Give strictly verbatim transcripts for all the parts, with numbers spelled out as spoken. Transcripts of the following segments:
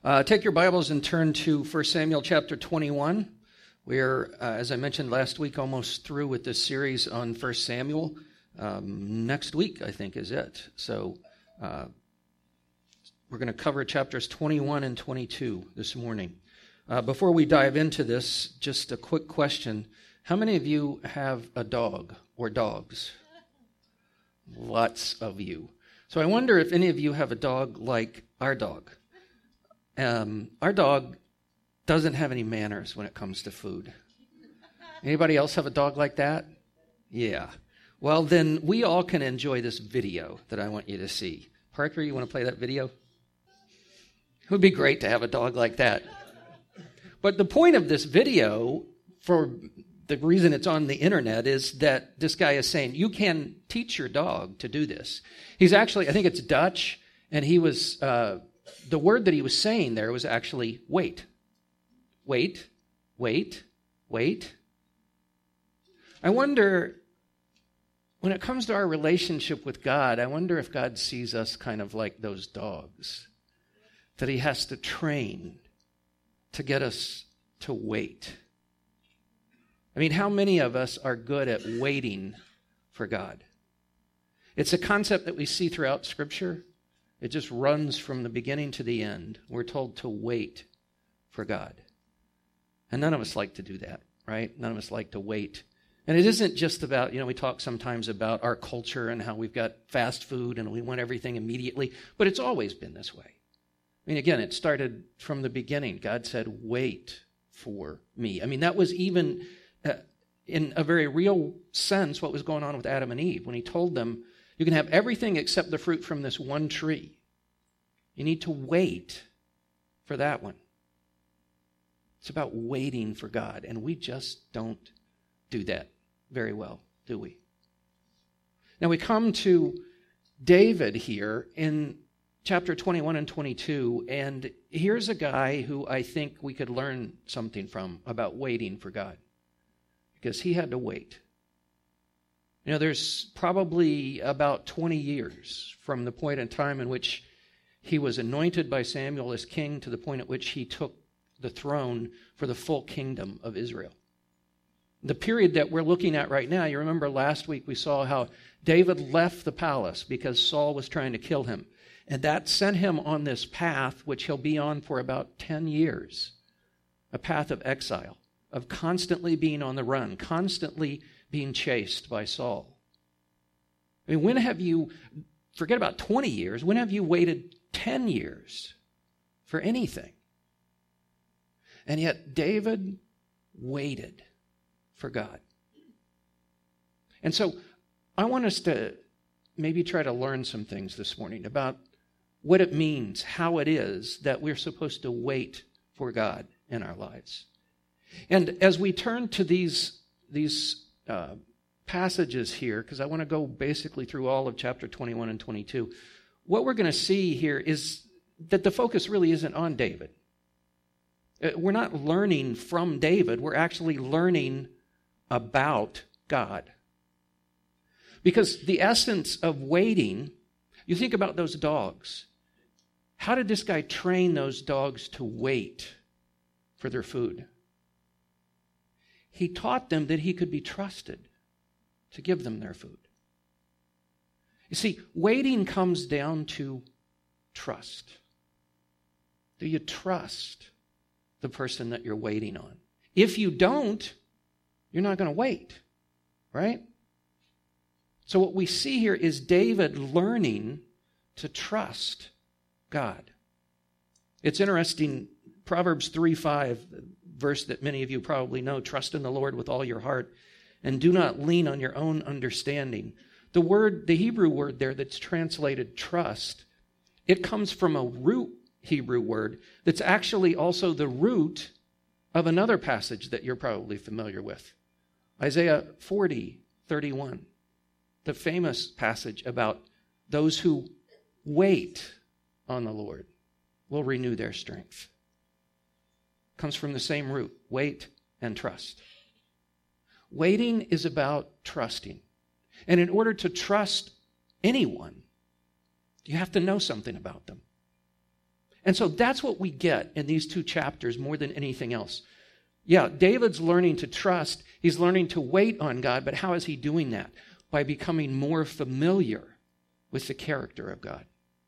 Uh, take your Bibles and turn to First Samuel chapter twenty-one. We're, uh, as I mentioned last week, almost through with this series on First Samuel. Um, next week, I think, is it. So uh, we're going to cover chapters twenty-one and twenty-two this morning. Uh, before we dive into this, just a quick question. How many of you have a dog or dogs? Lots of you. So I wonder if any of you have a dog like our dog. Um, our dog doesn't have any manners when it comes to food. Anybody else have a dog like that? Yeah. Well, then we all can enjoy this video that I want you to see. Parker, you want to play that video? It would be great to have a dog like that. But the point of this video, for the reason it's on the internet, is that this guy is saying you can teach your dog to do this. He's actually, I think it's Dutch, and he was... Uh, The word that he was saying there was actually wait. Wait, wait, wait. I wonder, when it comes to our relationship with God, I wonder if God sees us kind of like those dogs that he has to train to get us to wait. I mean, how many of us are good at waiting for God? It's a concept that we see throughout Scripture. It just runs from the beginning to the end. We're told to wait for God. And none of us like to do that, right? None of us like to wait. And it isn't just about, you know, we talk sometimes about our culture and how we've got fast food and we want everything immediately, but it's always been this way. I mean, again, it started from the beginning. God said, wait for me. I mean, that was even uh, in a very real sense what was going on with Adam and Eve when he told them, you can have everything except the fruit from this one tree. You need to wait for that one. It's about waiting for God, and we just don't do that very well, do we? Now we come to David here in chapter twenty-one and twenty-two, and here's a guy who I think we could learn something from about waiting for God, because he had to wait. You know, there's probably about twenty years from the point in time in which he was anointed by Samuel as king to the point at which he took the throne for the full kingdom of Israel. The period that we're looking at right now, you remember last week we saw how David left the palace because Saul was trying to kill him. And that sent him on this path, which he'll be on for about ten years, a path of exile, of constantly being on the run, constantly being chased by Saul. I mean, when have you, forget about twenty years, when have you waited ten years for anything? And yet David waited for God. And so I want us to maybe try to learn some things this morning about what it means, how it is that we're supposed to wait for God in our lives. And as we turn to these, these Uh, passages here, because I want to go basically through all of chapter twenty-one and twenty-two. What we're going to see here is that the focus really isn't on David. Uh, we're not learning from David. We're actually learning about God. Because the essence of waiting, you think about those dogs. How did this guy train those dogs to wait for their food? He taught them that he could be trusted to give them their food. You see, waiting comes down to trust. Do you trust the person that you're waiting on? If you don't, you're not going to wait, right? So what we see here is David learning to trust God. It's interesting, Proverbs three five, verse that many of you probably know, trust in the Lord with all your heart and do not lean on your own understanding. The word, the Hebrew word there that's translated trust, it comes from a root Hebrew word that's actually also the root of another passage that you're probably familiar with. Isaiah forty thirty-one, the famous passage about those who wait on the Lord will renew their strength. Comes from the same root, wait and trust. Waiting is about trusting. And in order to trust anyone, you have to know something about them. And so that's what we get in these two chapters more than anything else. Yeah, David's learning to trust. He's learning to wait on God, but how is he doing that? By becoming more familiar with the character of God.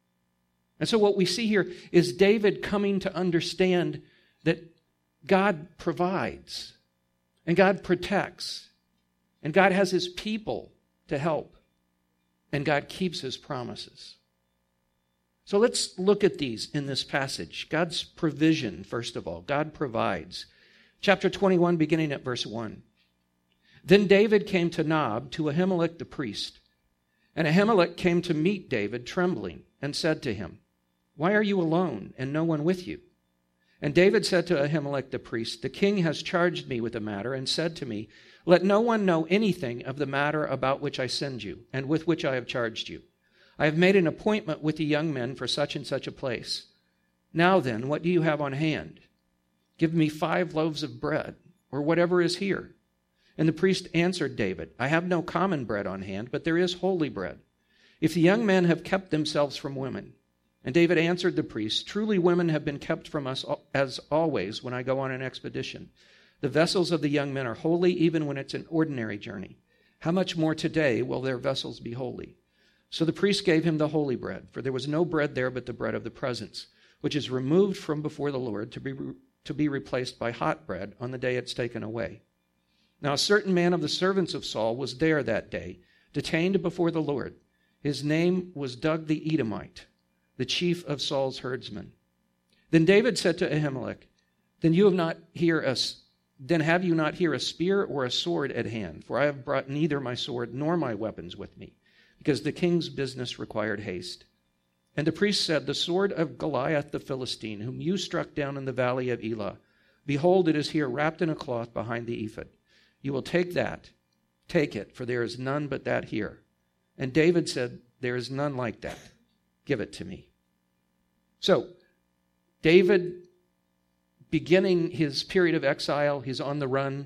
And so what we see here is David coming to understand that God provides, and God protects, and God has his people to help, and God keeps his promises. So let's look at these in this passage. God's provision, first of all. God provides. Chapter twenty-one, beginning at verse one. Then David came to Nob, to Ahimelech the priest. And Ahimelech came to meet David, trembling, and said to him, "Why are you alone, and no one with you?" And David said to Ahimelech the priest, "The king has charged me with a matter, and said to me, 'Let no one know anything of the matter about which I send you, and with which I have charged you. I have made an appointment with the young men for such and such a place. Now then, what do you have on hand? Give me five loaves of bread, or whatever is here." And the priest answered David, "I have no common bread on hand, but there is holy bread. If the young men have kept themselves from women." And David answered the priest, "Truly women have been kept from us as always when I go on an expedition. The vessels of the young men are holy even when it's an ordinary journey. How much more today will their vessels be holy?" So the priest gave him the holy bread, for there was no bread there but the bread of the presence, which is removed from before the Lord to be, to be replaced by hot bread on the day it's taken away. Now a certain man of the servants of Saul was there that day, detained before the Lord. His name was Doeg the Edomite, the chief of Saul's herdsmen. Then David said to Ahimelech, Then you have not here a, then have you not here a spear or a sword at hand? For I have brought neither my sword nor my weapons with me, because the king's business required haste. And the priest said, "The sword of Goliath the Philistine, whom you struck down in the valley of Elah, behold, it is here wrapped in a cloth behind the ephod. You will take that, take it, for there is none but that here." And David said, "There is none like that. Give it to me." So, David, beginning his period of exile, he's on the run.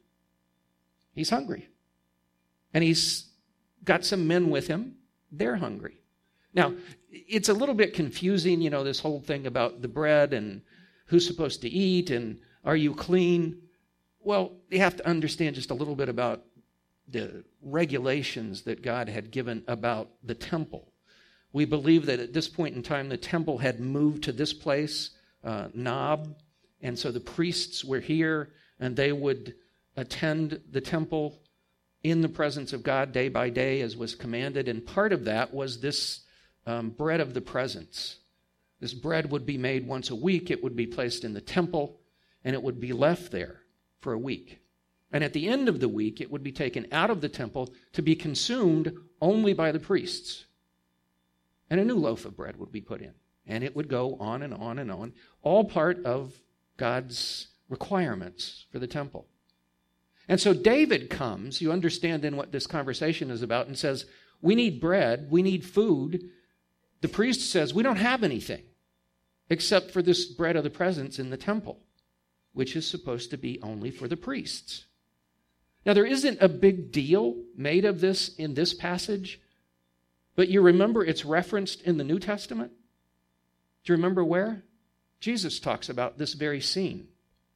He's hungry. And he's got some men with him. They're hungry. Now, it's a little bit confusing, you know, this whole thing about the bread and who's supposed to eat and are you clean? Well, you have to understand just a little bit about the regulations that God had given about the temple. We believe that at this point in time, the temple had moved to this place, uh, Nob, and so the priests were here, and they would attend the temple in the presence of God day by day as was commanded, and part of that was this um, bread of the presence. This bread would be made once a week. It would be placed in the temple, and it would be left there for a week. And at the end of the week, it would be taken out of the temple to be consumed only by the priests. And a new loaf of bread would be put in. And it would go on and on and on, all part of God's requirements for the temple. And so David comes, you understand then what this conversation is about, and says, we need bread, we need food. The priest says, we don't have anything except for this bread of the presence in the temple, which is supposed to be only for the priests. Now, there isn't a big deal made of this in this passage, but you remember it's referenced in the New Testament? Do you remember where? Jesus talks about this very scene.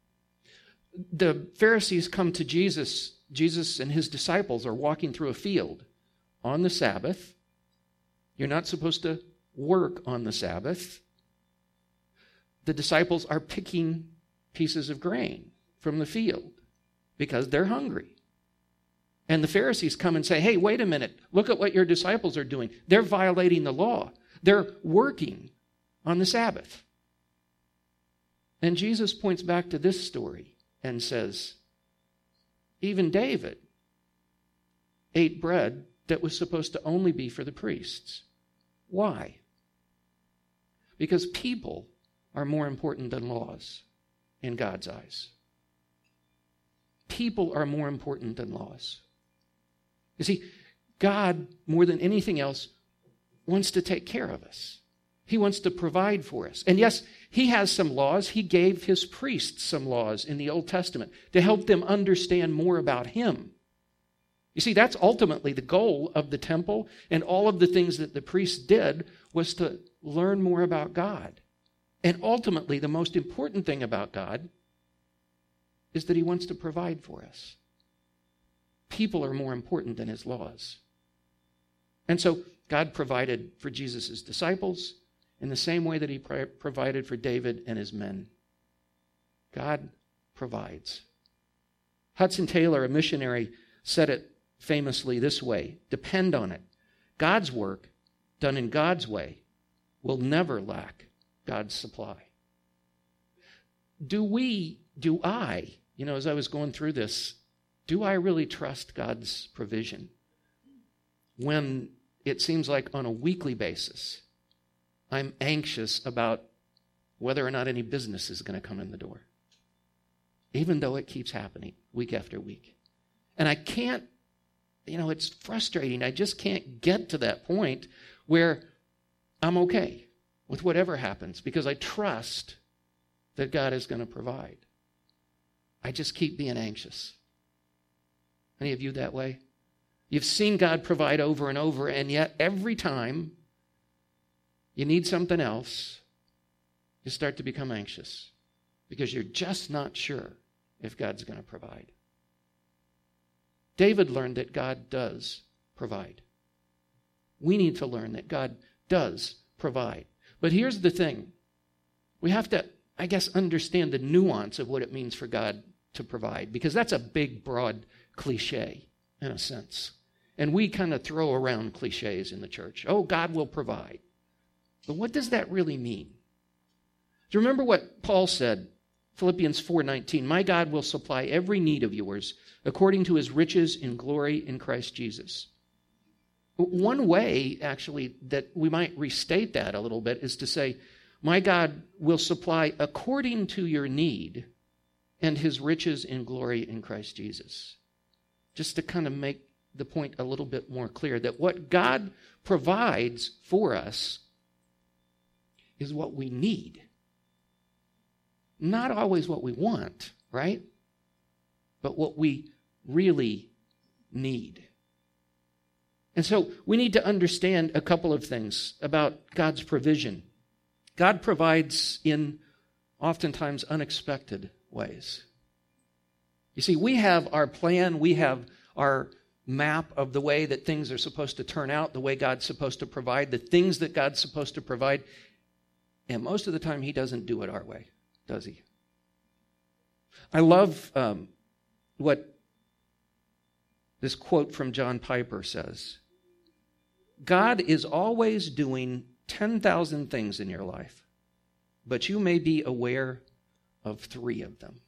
The Pharisees come to Jesus. Jesus and his disciples are walking through a field on the Sabbath. You're not supposed to work on the Sabbath. The disciples are picking pieces of grain from the field because they're hungry. And the Pharisees come and say, hey, wait a minute. Look at what your disciples are doing. They're violating the law. They're working on the Sabbath. And Jesus points back to this story and says, even David ate bread that was supposed to only be for the priests. Why? Because people are more important than laws in God's eyes. People are more important than laws. You see, God, more than anything else, wants to take care of us. He wants to provide for us. And yes, he has some laws. He gave his priests some laws in the Old Testament to help them understand more about him. You see, that's ultimately the goal of the temple, and all of the things that the priests did was to learn more about God. And ultimately, the most important thing about God is that he wants to provide for us. People are more important than his laws. And so God provided for Jesus' disciples in the same way that he pro- provided for David and his men. God provides. Hudson Taylor, a missionary, said it famously this way: depend on it. God's work, done in God's way, will never lack God's supply. Do we, do I, you know, as I was going through this, do I really trust God's provision when it seems like on a weekly basis I'm anxious about whether or not any business is going to come in the door, even though it keeps happening week after week? And I can't, you know, it's frustrating. I just can't get to that point where I'm okay with whatever happens because I trust that God is going to provide. I just keep being anxious. Any of you that way? You've seen God provide over and over, and yet every time you need something else, you start to become anxious because you're just not sure if God's going to provide. David learned that God does provide. We need to learn that God does provide. But here's the thing. We have to, I guess, understand the nuance of what it means for God to provide, because that's a big, broad cliche in a sense. And we kind of throw around cliches in the church. Oh, God will provide. But what does that really mean? Do you remember what Paul said? Philippians four nineteen, my God will supply every need of yours according to his riches in glory in Christ Jesus. One way, actually, that we might restate that a little bit is to say, my God will supply according to your need and his riches in glory in Christ Jesus. Just to kind of make the point a little bit more clear, that what God provides for us is what we need. Not always what we want, right? But what we really need. And so we need to understand a couple of things about God's provision. God provides in oftentimes unexpected ways. You see, we have our plan, we have our map of the way that things are supposed to turn out, the way God's supposed to provide, the things that God's supposed to provide. And most of the time, he doesn't do it our way, does he? I love um, what this quote from John Piper says. God is always doing ten thousand things in your life, but you may be aware of three of them.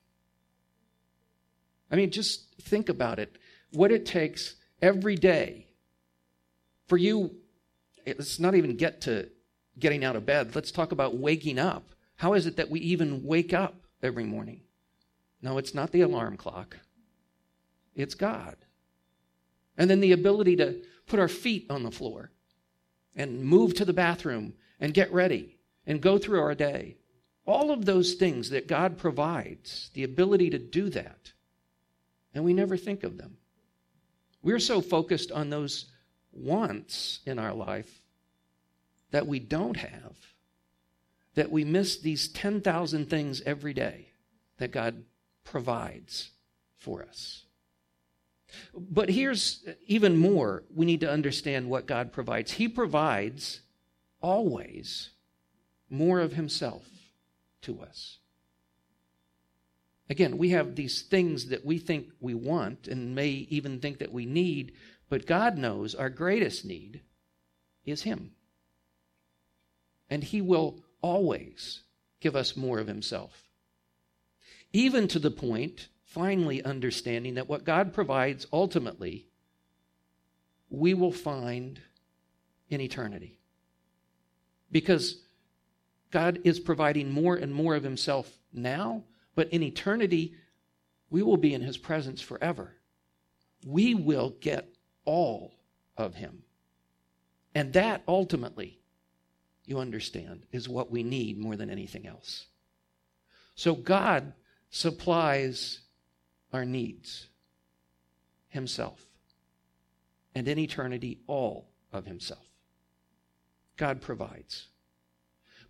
I mean, just think about it. What it takes every day for you, let's not even get to getting out of bed. Let's talk about waking up. How is it that we even wake up every morning? No, it's not the alarm clock. It's God. And then the ability to put our feet on the floor and move to the bathroom and get ready and go through our day. All of those things that God provides, the ability to do that, and we never think of them. We're so focused on those wants in our life that we don't have, that we miss these ten thousand things every day that God provides for us. But here's even more. We need to understand what God provides. He provides always more of himself to us. Again, we have these things that we think we want and may even think that we need, but God knows our greatest need is him. And he will always give us more of himself. Even to the point, finally understanding that what God provides ultimately, we will find in eternity. Because God is providing more and more of himself now, but in eternity, we will be in his presence forever. We will get all of him. And that ultimately, you understand, is what we need more than anything else. So God supplies our needs himself. And in eternity, all of himself. God provides.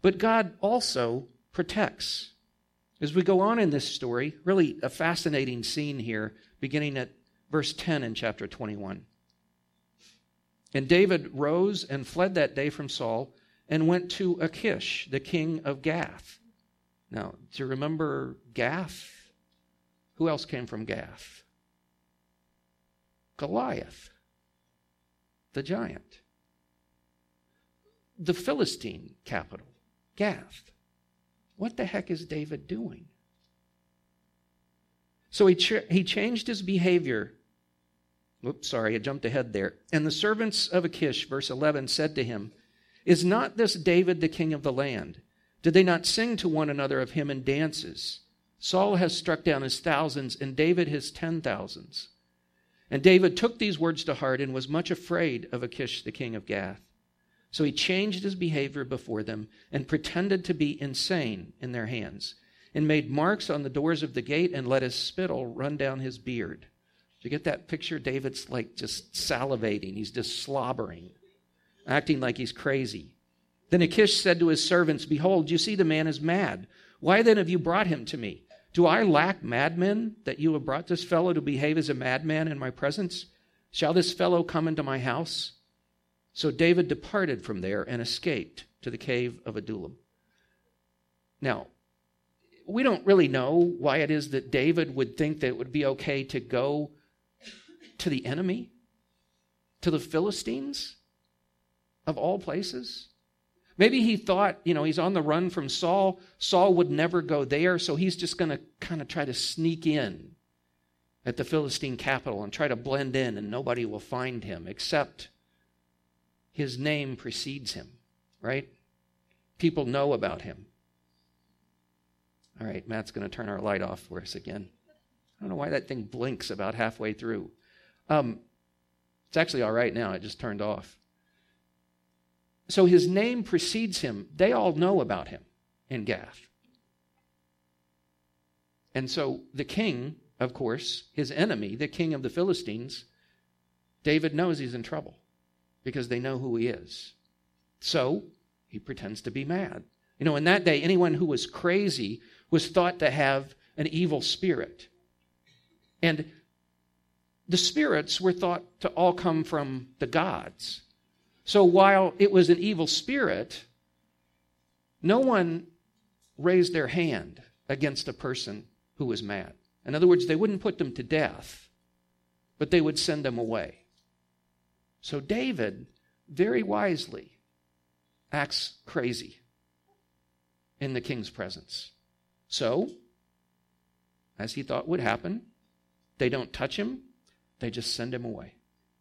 But God also protects. As we go on in this story, really a fascinating scene here, beginning at verse ten in chapter twenty-one. And David rose and fled that day from Saul and went to Achish, the king of Gath. Now, do you remember Gath? Who else came from Gath? Goliath, the giant. The Philistine capital, Gath. What the heck is David doing? So he ch- he changed his behavior. Oops, sorry, I jumped ahead there. And the servants of Achish, verse eleven, said to him, "Is not this David the king of the land? Did they not sing to one another of him in dances? Saul has struck down his thousands, and David his ten thousands." And David took these words to heart and was much afraid of Achish the king of Gath. So he changed his behavior before them and pretended to be insane in their hands, and made marks on the doors of the gate and let his spittle run down his beard. Do you get that picture? David's like just salivating. He's just slobbering, acting like he's crazy. Then Achish said to his servants, "Behold, you see the man is mad. Why then have you brought him to me? Do I lack madmen that you have brought this fellow to behave as a madman in my presence? Shall this fellow come into my house?" So David departed from there and escaped to the cave of Adullam. Now, we don't really know why it is that David would think that it would be okay to go to the enemy, to the Philistines, of all places. Maybe he thought, you know, he's on the run from Saul. Saul would never go there, so he's just going to kind of try to sneak in at the Philistine capital and try to blend in, and nobody will find him except his name precedes him, right? People know about him. All right, Matt's going to turn our light off for us again. I don't know why that thing blinks about halfway through. Um, it's actually all right now. It just turned off. So his name precedes him. They all know about him in Gath. And so the king, of course, his enemy, the king of the Philistines, David knows he's in trouble because they know who he is. So he pretends to be mad. You know, in that day, anyone who was crazy was thought to have an evil spirit. And the spirits were thought to all come from the gods. So while it was an evil spirit, no one raised their hand against a person who was mad. In other words, they wouldn't put them to death, but they would send them away. So David, very wisely, acts crazy in the king's presence. So, as he thought would happen, they don't touch him, they just send him away.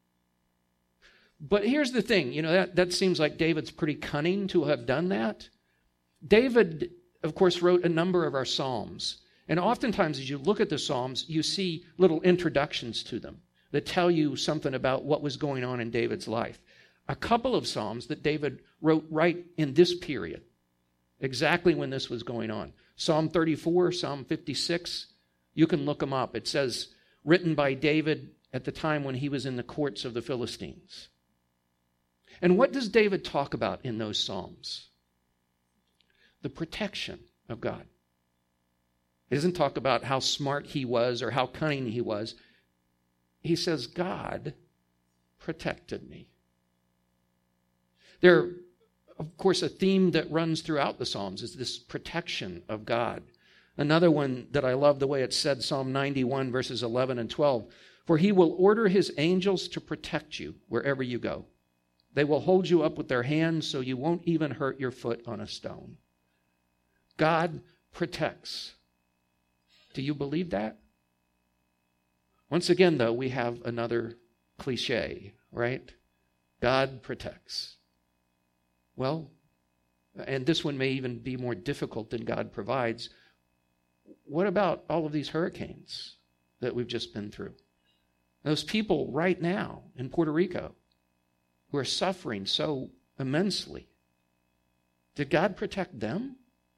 But here's the thing, you know, that, that seems like David's pretty cunning to have done that. David, of course, wrote a number of our Psalms. And oftentimes, as you look at the Psalms, you see little introductions to them that tell you something about what was going on in David's life. A couple of Psalms that David wrote right in this period, exactly when this was going on. Psalm thirty-four, Psalm fifty-six, you can look them up. It says, written by David at the time when he was in the courts of the Philistines. And what does David talk about in those Psalms? The protection of God. He doesn't talk about how smart he was or how cunning he was. He says, God protected me. There, of course, a theme that runs throughout the Psalms is this protection of God. Another one that I love the way it's said, Psalm ninety-one, verses eleven and twelve. For he will order his angels to protect you wherever you go. They will hold you up with their hands so you won't even hurt your foot on a stone. God protects. Do you believe that? Once again, though, we have another cliche, right? God protects. Well, and this one may even be more difficult than God provides. What about all of these hurricanes that we've just been through? Those people right now in Puerto Rico who are suffering so immensely. Did God protect them?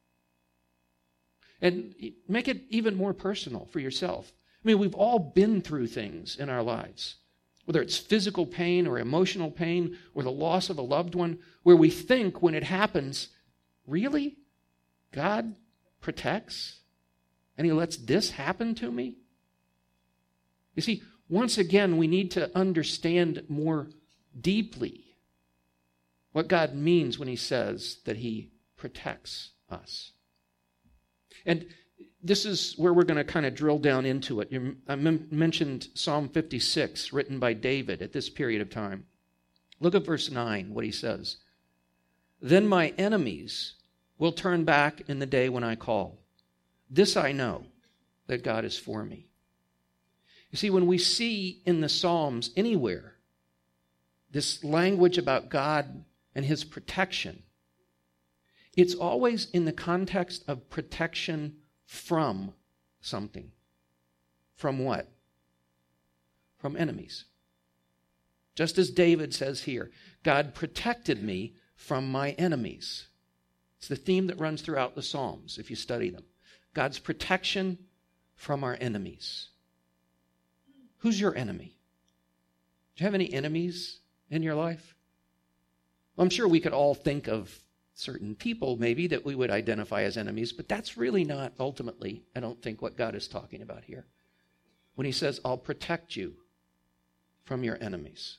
And make it even more personal for yourself. I mean, we've all been through things in our lives, whether it's physical pain or emotional pain or the loss of a loved one, where we think when it happens, really? God protects? And he lets this happen to me? You see, once again, we need to understand more deeply what God means when he says that he protects us. And this is where we're going to kind of drill down into it. You, I m- mentioned Psalm fifty-six, written by David at this period of time. Look at verse nine, what he says. Then my enemies will turn back in the day when I call. This I know, that God is for me. You see, when we see in the Psalms anywhere this language about God and his protection, it's always in the context of protection from something. From what? From enemies. Just as David says here, God protected me from my enemies. It's the theme that runs throughout the Psalms if you study them. God's protection from our enemies. Who's your enemy? Do you have any enemies in your life? Well, I'm sure we could all think of certain people maybe that we would identify as enemies, but that's really not ultimately, I don't think, what God is talking about here. When he says, I'll protect you from your enemies.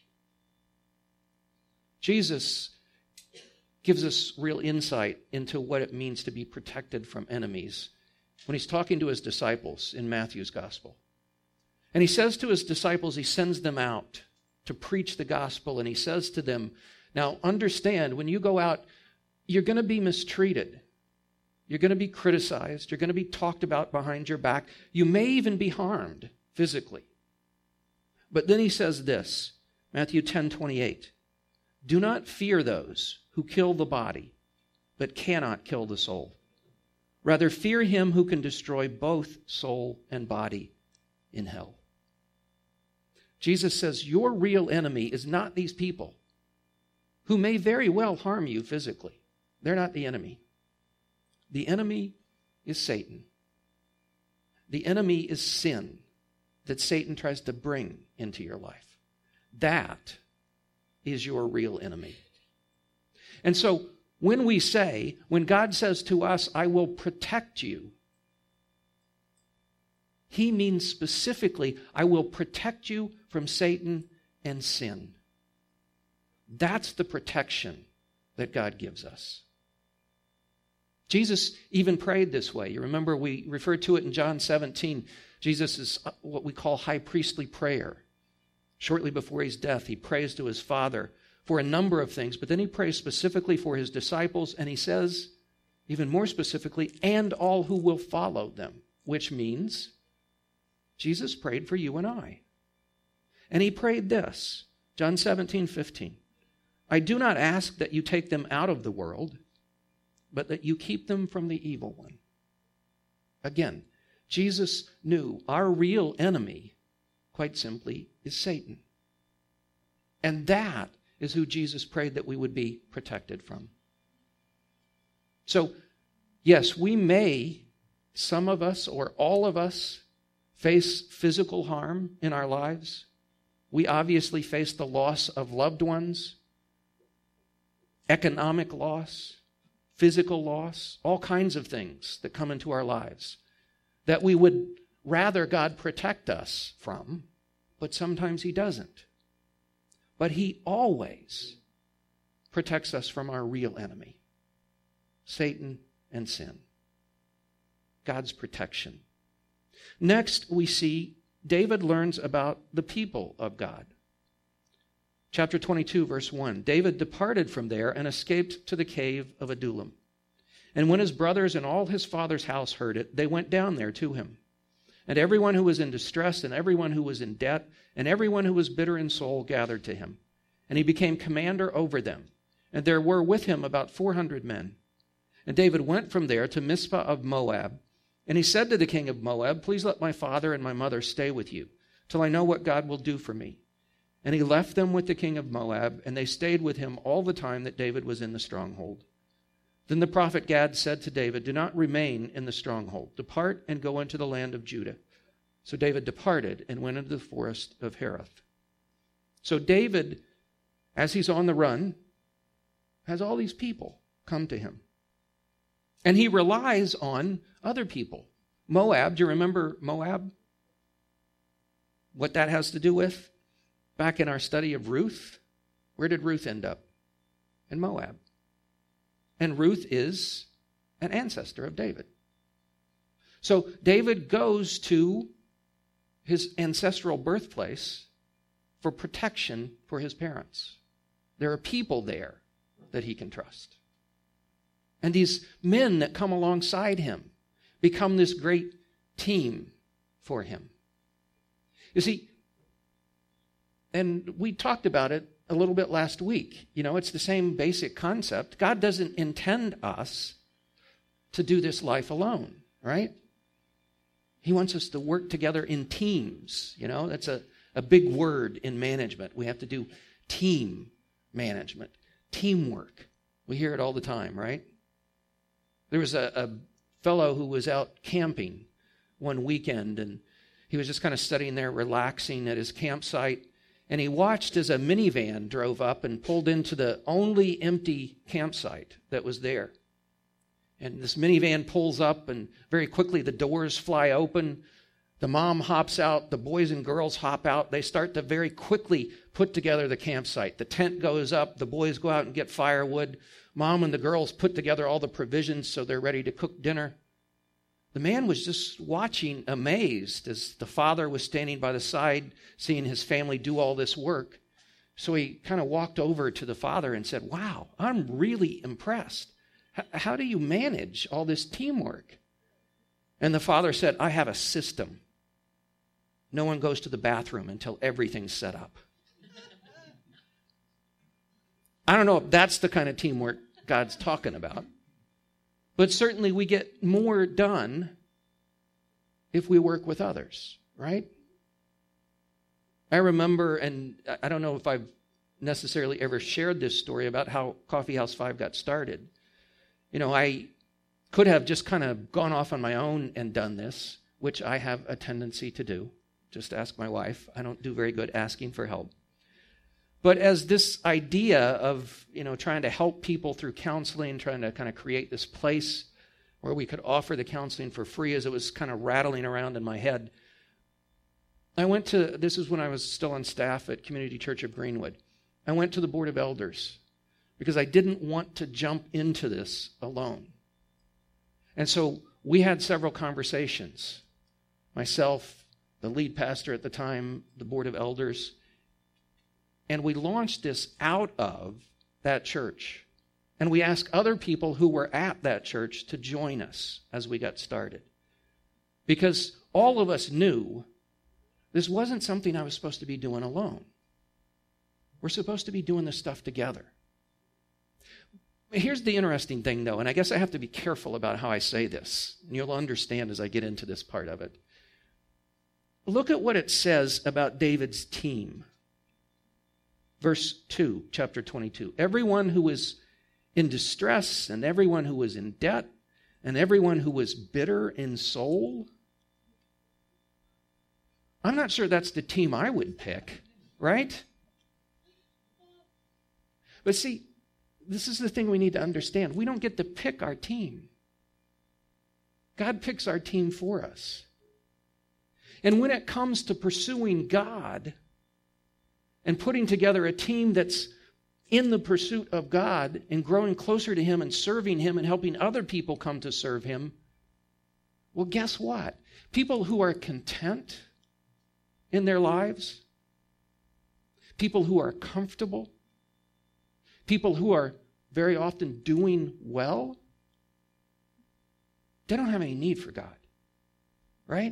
Jesus gives us real insight into what it means to be protected from enemies when he's talking to his disciples in Matthew's gospel. And he says to his disciples, he sends them out to preach the gospel, and he says to them, now understand, when you go out, you're going to be mistreated. You're going to be criticized. You're going to be talked about behind your back. You may even be harmed physically. But then he says this, Matthew ten twenty-eight, do not fear those who kill the body, but cannot kill the soul. Rather, fear him who can destroy both soul and body in hell. Jesus says your real enemy is not these people who may very well harm you physically. They're not the enemy. The enemy is Satan. The enemy is sin that Satan tries to bring into your life. That is your real enemy. And so when we say, when God says to us, I will protect you, he means specifically, I will protect you from Satan and sin. That's the protection that God gives us. Jesus even prayed this way. You remember we referred to it in John seventeen. Jesus is what we call high priestly prayer. Shortly before his death, he prays to his Father for a number of things, but then he prays specifically for his disciples, and he says, even more specifically, and all who will follow them, which means Jesus prayed for you and I. And he prayed this, John seventeen fifteen. I do not ask that you take them out of the world, but that you keep them from the evil one. Again, Jesus knew our real enemy, quite simply, is Satan. And that is who Jesus prayed that we would be protected from. So, yes, we may, some of us or all of us, face physical harm in our lives. We obviously face the loss of loved ones, economic loss, physical loss, all kinds of things that come into our lives that we would rather God protect us from, but sometimes he doesn't. But he always protects us from our real enemy, Satan and sin. God's protection. Next, we see David learns about the people of God. Chapter twenty-two, verse one. David departed from there and escaped to the cave of Adullam. And when his brothers and all his father's house heard it, they went down there to him. And everyone who was in distress and everyone who was in debt and everyone who was bitter in soul gathered to him. And he became commander over them. And there were with him about four hundred men. And David went from there to Mizpah of Moab. And he said to the king of Moab, please let my father and my mother stay with you, till I know what God will do for me. And he left them with the king of Moab, and they stayed with him all the time that David was in the stronghold. Then the prophet Gad said to David, do not remain in the stronghold. Depart and go into the land of Judah. So David departed and went into the forest of Hereth. So David, as he's on the run, has all these people come to him. And he relies on other people. Moab, do you remember Moab? What that has to do with? Back in our study of Ruth, where did Ruth end up? In Moab. And Ruth is an ancestor of David. So David goes to his ancestral birthplace for protection for his parents. There are people there that he can trust. And these men that come alongside him become this great team for him. You see, and we talked about it a little bit last week. You know, it's the same basic concept. God doesn't intend us to do this life alone, right? He wants us to work together in teams. You know, that's a, a big word in management. We have to do team management, teamwork. We hear it all the time, right? There was a, a fellow who was out camping one weekend, and he was just kind of sitting there relaxing at his campsite, and he watched as a minivan drove up and pulled into the only empty campsite that was there. And this minivan pulls up, and very quickly the doors fly open. The mom hops out. The boys and girls hop out. They start to very quickly put together the campsite. The tent goes up. The boys go out and get firewood. Mom and the girls put together all the provisions so they're ready to cook dinner. The man was just watching, amazed, as the father was standing by the side, seeing his family do all this work. So he kind of walked over to the father and said, "Wow, I'm really impressed. How do you manage all this teamwork?" And the father said, "I have a system. No one goes to the bathroom until everything's set up." I don't know if that's the kind of teamwork God's talking about. But certainly we get more done if we work with others, right? I remember, and I don't know if I've necessarily ever shared this story about how Coffee House five got started. You know, I could have just kind of gone off on my own and done this, which I have a tendency to do. Just ask my wife. I don't do very good asking for help. But as this idea of, you know, trying to help people through counseling, trying to kind of create this place where we could offer the counseling for free, as it was kind of rattling around in my head, I went to, this is when I was still on staff at Community Church of Greenwood. I went to the Board of Elders because I didn't want to jump into this alone. And so we had several conversations. Myself, the lead pastor at the time, the Board of Elders, and we launched this out of that church. And we asked other people who were at that church to join us as we got started. Because all of us knew this wasn't something I was supposed to be doing alone. We're supposed to be doing this stuff together. Here's the interesting thing, though, and I guess I have to be careful about how I say this. And you'll understand as I get into this part of it. Look at what it says about David's team. Verse two, chapter twenty-two. Everyone who was in distress, and everyone who was in debt, and everyone who was bitter in soul. I'm not sure that's the team I would pick, right? But see, this is the thing we need to understand. We don't get to pick our team. God picks our team for us. And when it comes to pursuing God and putting together a team that's in the pursuit of God and growing closer to Him and serving Him and helping other people come to serve Him, well, guess what? People who are content in their lives, people who are comfortable, people who are very often doing well, they don't have any need for God, right?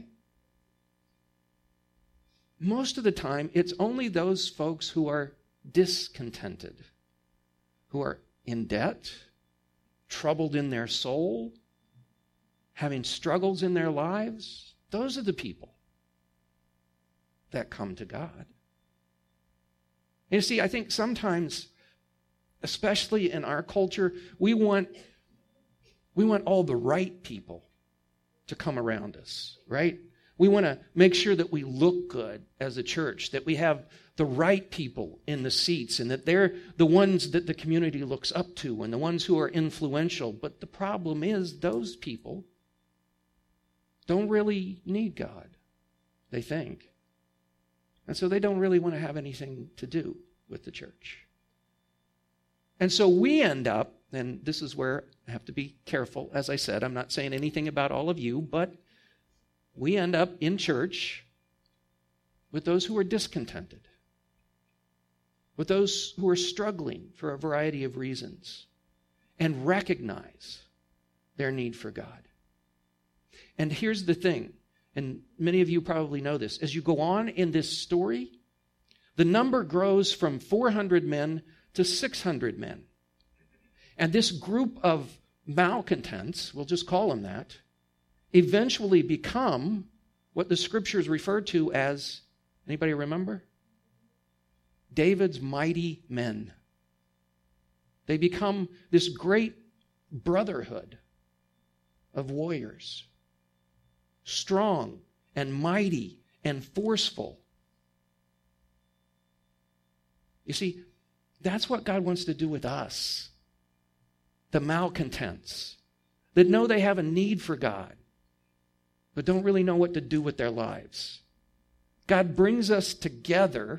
Most of the time, it's only those folks who are discontented, who are in debt, troubled in their soul, having struggles in their lives. Those are the people that come to God. And you see, I think sometimes, especially in our culture, we want we want all the right people to come around us, right? We want to make sure that we look good as a church, that we have the right people in the seats, and that they're the ones that the community looks up to and the ones who are influential. But the problem is those people don't really need God, they think. And so they don't really want to have anything to do with the church. And so we end up, and this is where I have to be careful. As I said, I'm not saying anything about all of you, but we end up in church with those who are discontented, with those who are struggling for a variety of reasons, and recognize their need for God. And here's the thing, and many of you probably know this. As you go on in this story, the number grows from four hundred men to six hundred men. And this group of malcontents, we'll just call them that, eventually become what the scriptures refer to as, anybody remember? David's mighty men. They become this great brotherhood of warriors, strong and mighty and forceful. You see, that's what God wants to do with us, the malcontents, that know they have a need for God, but don't really know what to do with their lives. God brings us together.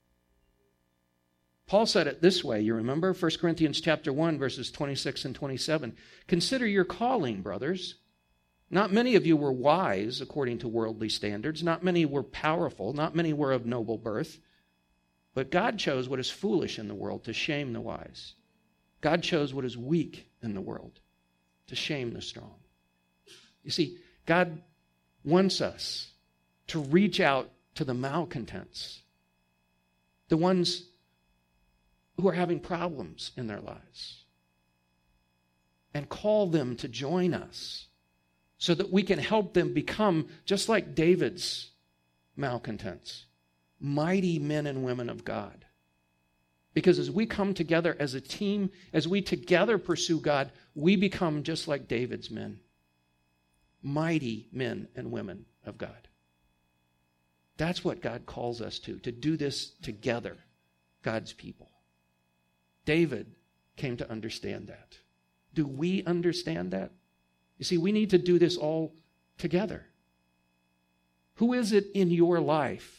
Paul said it this way, you remember? First Corinthians chapter one, verses twenty-six and twenty-seven. Consider your calling, brothers. Not many of you were wise according to worldly standards. Not many were powerful. Not many were of noble birth. But God chose what is foolish in the world to shame the wise. God chose what is weak in the world to shame the strong. You see, God wants us to reach out to the malcontents, the ones who are having problems in their lives, and call them to join us so that we can help them become, just like David's malcontents, mighty men and women of God. Because as we come together as a team, as we together pursue God, we become just like David's men, mighty men and women of God. That's what God calls us to, to do this together, God's people. David came to understand that. Do we understand that? You see, we need to do this all together. Who is it in your life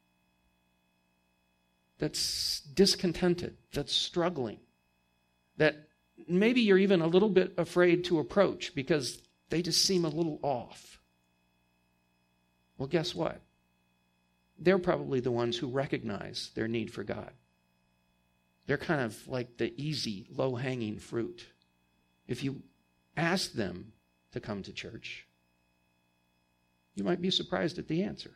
that's discontented, that's struggling, that maybe you're even a little bit afraid to approach because they just seem a little off? Well, guess what? They're probably the ones who recognize their need for God. They're kind of like the easy, low-hanging fruit. If you ask them to come to church, you might be surprised at the answer.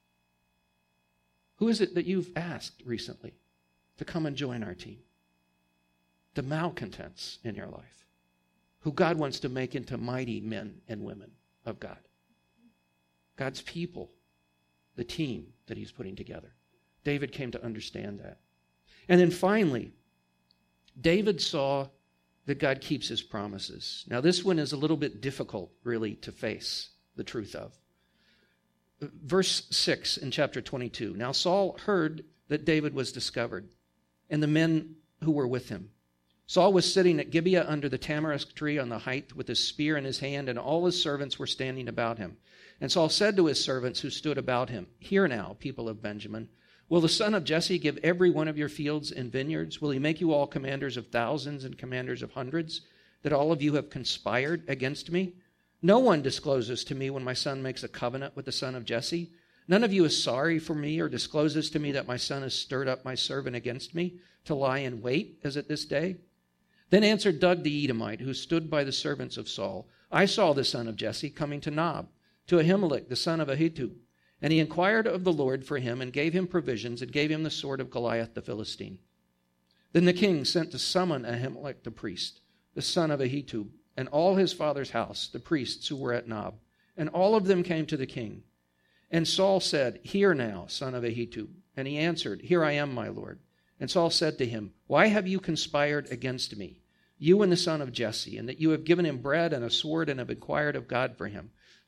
Who is it that you've asked recently to come and join our team? The malcontents in your life, who God wants to make into mighty men and women of God. God's people, the team that he's putting together. David came to understand that. And then finally, David saw that God keeps his promises. Now, this one is a little bit difficult, really, to face the truth of. Verse six in chapter twenty-two. Now Saul heard that David was discovered, and the men who were with him. Saul was sitting at Gibeah under the tamarisk tree on the height with his spear in his hand, and all his servants were standing about him. And Saul said to his servants who stood about him, Hear now, people of Benjamin, will the son of Jesse give every one of your fields and vineyards? Will he make you all commanders of thousands and commanders of hundreds, that all of you have conspired against me? No one discloses to me when my son makes a covenant with the son of Jesse. None of you is sorry for me or discloses to me that my son has stirred up my servant against me to lie in wait, as at this day. Then answered Doeg the Edomite, who stood by the servants of Saul, I saw the son of Jesse coming to Nob, to Ahimelech the son of Ahitub. And he inquired of the Lord for him, and gave him provisions, and gave him the sword of Goliath the Philistine. Then the king sent to summon Ahimelech the priest, the son of Ahitub, and all his father's house, the priests who were at Nob. And all of them came to the king. And Saul said, Hear now, son of Ahitub. And he answered, Here I am, my lord. And Saul said to him, Why have you conspired against me, you and the son of Jesse, and that you have given him bread and a sword, and have inquired of God for him?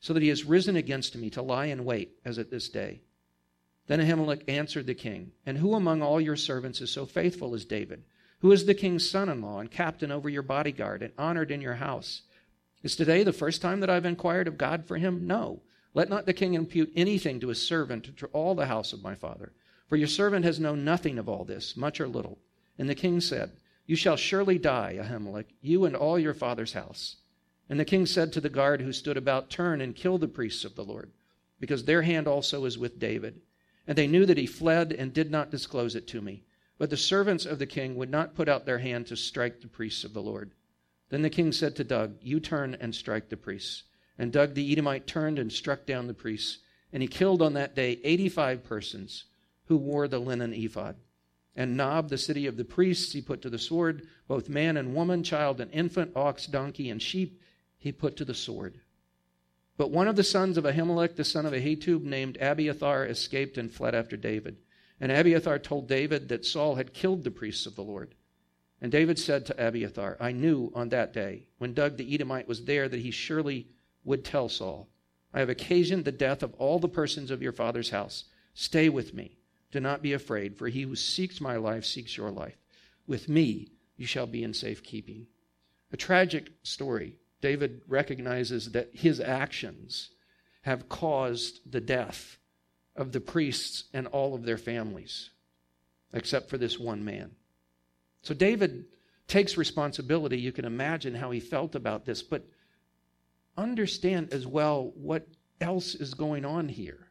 so that he has risen against me to lie in wait, as at this day. Then Ahimelech answered the king, And who among all your servants is so faithful as David? Who is the king's son-in-law and captain over your bodyguard and honored in your house? Is today the first time that I've inquired of God for him? No. Let not the king impute anything to his servant or to all the house of my father. For your servant has known nothing of all this, much or little. And the king said, You shall surely die, Ahimelech, you and all your father's house. And the king said to the guard who stood about, Turn and kill the priests of the Lord, because their hand also is with David. And they knew that he fled and did not disclose it to me. But the servants of the king would not put out their hand to strike the priests of the Lord. Then the king said to Doeg, You turn and strike the priests. And Doeg the Edomite turned and struck down the priests. And he killed on that day eighty-five persons who wore the linen ephod. And Nob, the city of the priests, he put to the sword, both man and woman, child and infant, ox, donkey, and sheep, he put to the sword. But one of the sons of Ahimelech, the son of Ahitub, named Abiathar, escaped and fled after David. And Abiathar told David that Saul had killed the priests of the Lord. And David said to Abiathar, I knew on that day, when Doeg the Edomite was there, that he surely would tell Saul, I have occasioned the death of all the persons of your father's house. Stay with me. Do not be afraid, for he who seeks my life seeks your life. With me you shall be in safekeeping. A tragic story. David recognizes that his actions have caused the death of the priests and all of their families, except for this one man. So David takes responsibility. You can imagine how he felt about this, but understand as well what else is going on here.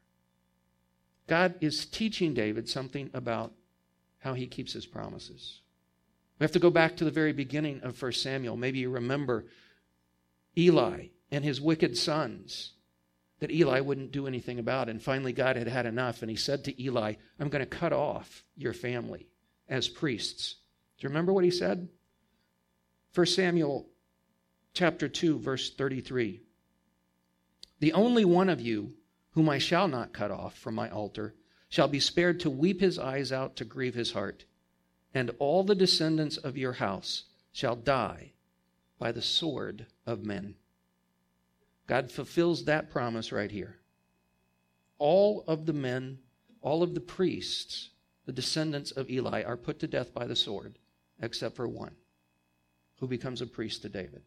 God is teaching David something about how he keeps his promises. We have to go back to the very beginning of First Samuel. Maybe you remember Eli and his wicked sons that Eli wouldn't do anything about. And finally God had had enough, and he said to Eli, I'm going to cut off your family as priests. Do you remember what he said? First Samuel chapter two, verse thirty-three. The only one of you whom I shall not cut off from my altar shall be spared to weep his eyes out, to grieve his heart. And all the descendants of your house shall die by the sword of men. God fulfills that promise right here. All of the men, all of the priests, the descendants of Eli, are put to death by the sword, except for one, who becomes a priest to David.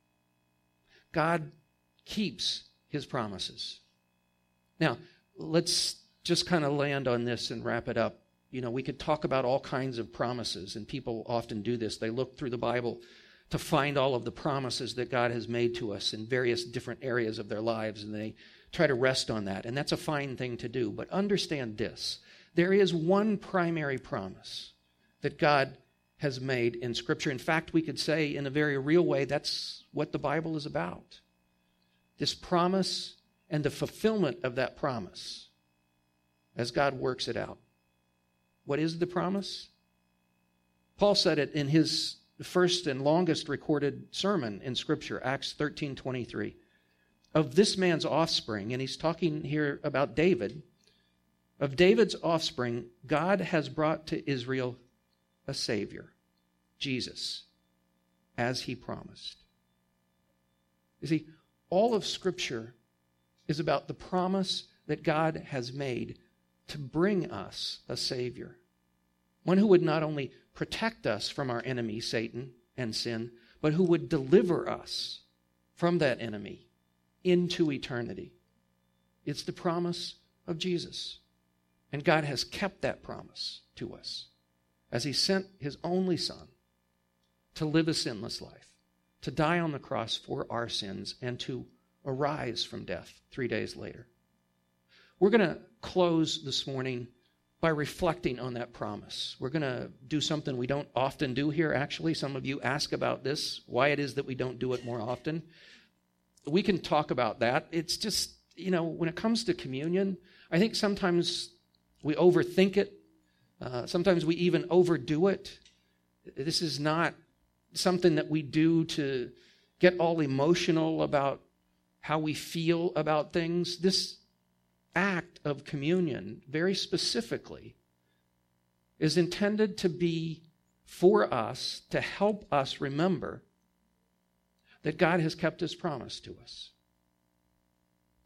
God keeps his promises. Now, let's just kind of land on this and wrap it up. You know, we could talk about all kinds of promises, and people often do this. They look through the Bible to find all of the promises that God has made to us in various different areas of their lives, and they try to rest on that. And that's a fine thing to do. But understand this. There is one primary promise that God has made in Scripture. In fact, we could say in a very real way, that's what the Bible is about. This promise and the fulfillment of that promise as God works it out. What is the promise? Paul said it in his first and longest recorded sermon in Scripture, Acts thirteen twenty-three. Of this man's offspring, and he's talking here about David, of David's offspring, God has brought to Israel a Savior, Jesus, as he promised. You see, all of Scripture is about the promise that God has made to bring us a Savior. One who would not only protect us from our enemy, Satan and sin, but who would deliver us from that enemy into eternity. It's the promise of Jesus. And God has kept that promise to us as he sent his only Son to live a sinless life, to die on the cross for our sins, and to arise from death three days later. We're going to close this morning by reflecting on that promise. We're going to do something we don't often do here, actually. Some of you ask about this, why it is that we don't do it more often. We can talk about that. It's just, you know, when it comes to communion, I think sometimes we overthink it. Uh, sometimes we even overdo it. This is not something that we do to get all emotional about how we feel about things. This act of communion, very specifically, is intended to be for us, to help us remember that God has kept his promise to us.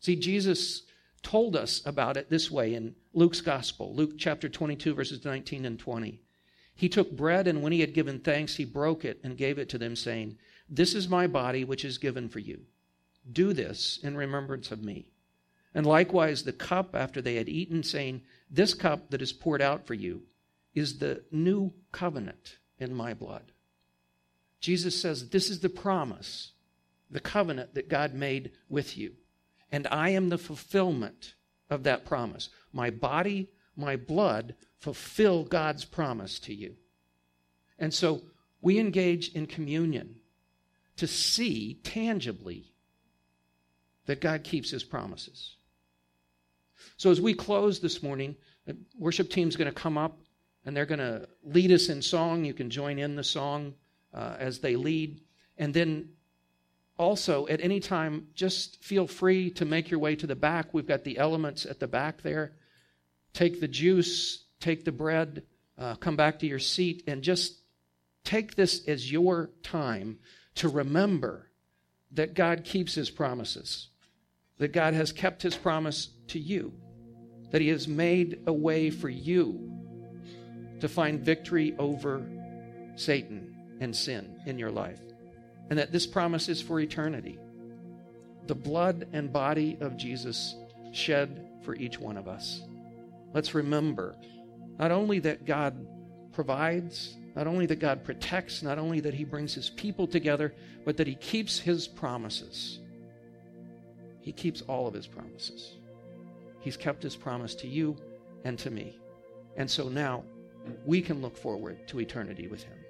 See, Jesus told us about it this way in Luke's gospel, Luke chapter twenty-two, verses nineteen and twenty. He took bread, and when he had given thanks, he broke it and gave it to them, saying, "This is my body, which is given for you. Do this in remembrance of me." And likewise the cup after they had eaten, saying, "This cup that is poured out for you is the new covenant in my blood." Jesus says, this is the promise, the covenant that God made with you. And I am the fulfillment of that promise. My body, my blood fulfill God's promise to you. And so we engage in communion to see tangibly that God keeps his promises. So as we close this morning, the worship team's going to come up and they're going to lead us in song. You can join in the song uh, as they lead. And then also, at any time, just feel free to make your way to the back. We've got the elements at the back there. Take the juice, take the bread, uh, come back to your seat, and just take this as your time to remember that God keeps his promises, that God has kept his promise to you, that he has made a way for you to find victory over Satan and sin in your life. And that this promise is for eternity. The blood and body of Jesus shed for each one of us. Let's remember not only that God provides, not only that God protects, not only that he brings his people together, but that he keeps his promises. He keeps all of his promises. He's kept his promise to you and to me. And so now we can look forward to eternity with him.